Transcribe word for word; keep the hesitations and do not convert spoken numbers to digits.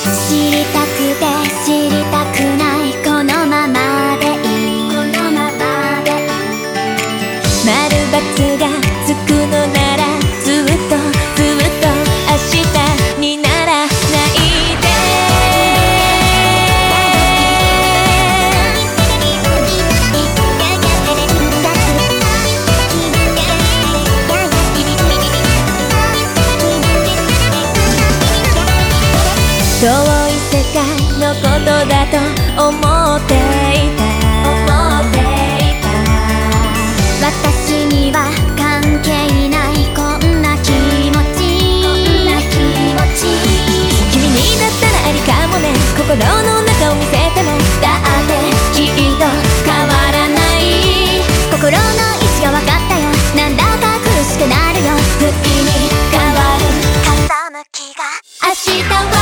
知りたくて知りたくないこのままでいいこのままで丸×がつくのならずっとずっと明日にならないで遠い世界のことだと思っていた思っていた私には関係ないこんな気持ちこんな気持ち君にだったらありかもね心の中を見せてもだってきっと変わらない心の意志が分かったよなんだか苦しくなるよ不意に変わる風向きが明日は